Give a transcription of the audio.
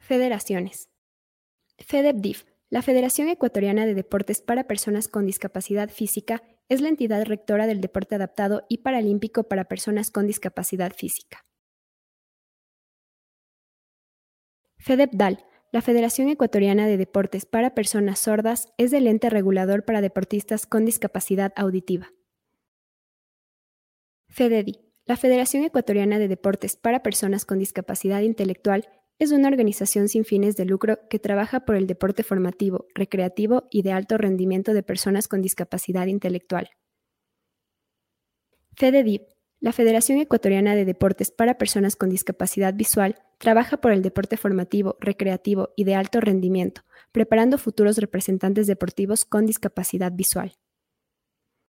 Federaciones. FEDEPDIF, la Federación Ecuatoriana de Deportes para Personas con Discapacidad Física, es la entidad rectora del deporte adaptado y paralímpico para personas con discapacidad física. FEDEPDAL, la Federación Ecuatoriana de Deportes para Personas Sordas, es el ente regulador para deportistas con discapacidad auditiva. FEDEDI, la Federación Ecuatoriana de Deportes para Personas con Discapacidad Intelectual, es una organización sin fines de lucro que trabaja por el deporte formativo, recreativo y de alto rendimiento de personas con discapacidad intelectual. FEDEDIV, la Federación Ecuatoriana de Deportes para Personas con Discapacidad Visual, trabaja por el deporte formativo, recreativo y de alto rendimiento, preparando futuros representantes deportivos con discapacidad visual.